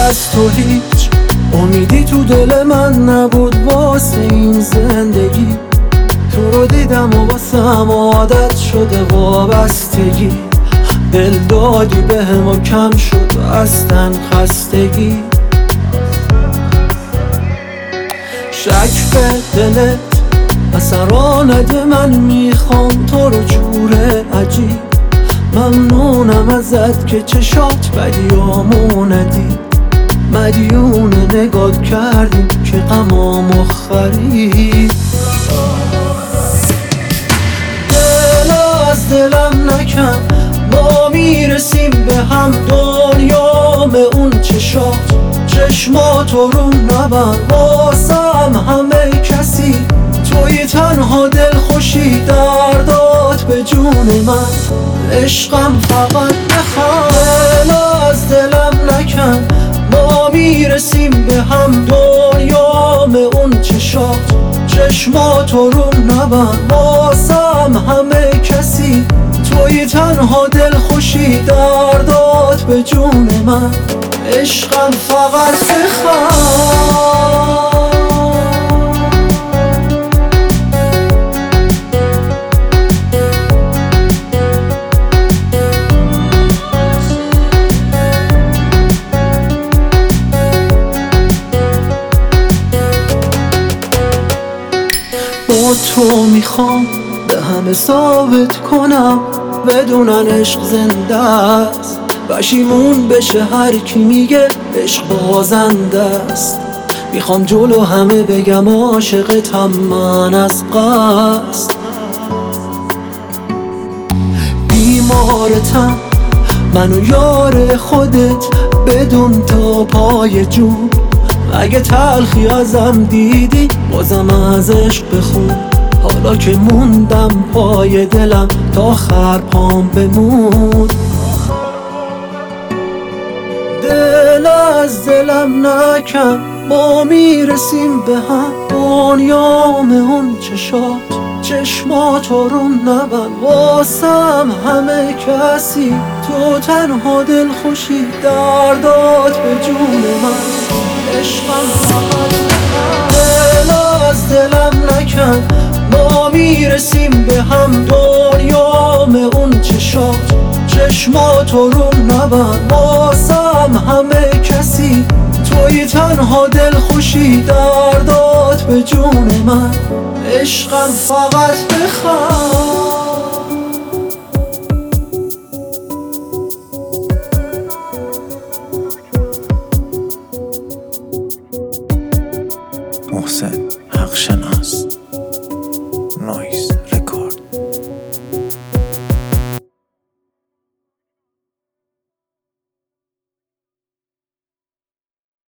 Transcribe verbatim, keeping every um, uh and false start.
از تو هیچ امیدی تو دل من نبود واسه این زندگی. تو رو دیدم و واسم عادت شده وابستگی. دل دادی بهم و کم شد از تن خستگی. شک به دلت اثرا نده، من میخوام تو رو جور عجیب. ممنونم ازت که چشات بدیامو ندید. مدیون نگات کردیم که غمامو خرید. دل از دلم نکن، ما میرسیم به هم. دنیام اون چشات چشماتو رو نبند واسم همه کسی. توی تنها دل خوشی دردات به جون من. عشقم فقط بخواه، دل از دلم نکن، ما میرسیم به هم. دنیام اون چشات چشماتو رو نبند واسم همه کسی. توی تنها دل خوشی دردات به جون من. عشقم فقط بخواه. با تو میخوام به همه ثابت کنم بدونن عشق زنده است. پشیمون بشه هر کی میگه عشق بازنده است. میخوام جلو همه بگم عاشقتم من از قصد. بیمارتم منو یار خودت بدون تا پای جون. اگه تلخی ازم دیدی بازم از عشق بخون. حالا که موندم پای دلم تا آخر پام بمون. دل از دلم نکن، ما میرسیم به هم. دنیام اون چشات چشماتو رو نبند واسم همه کسی. تو تنها دل خوشی دردات به جون من. عشقم فقط دل از دلم نکن، ما میرسیم به هم. دنیام اون چشات چشماتو رو نبند واسم همه کسی. توی تنها دل خوشی دردات به جون من. عشقم فقط بخواه. محسن حق شناس.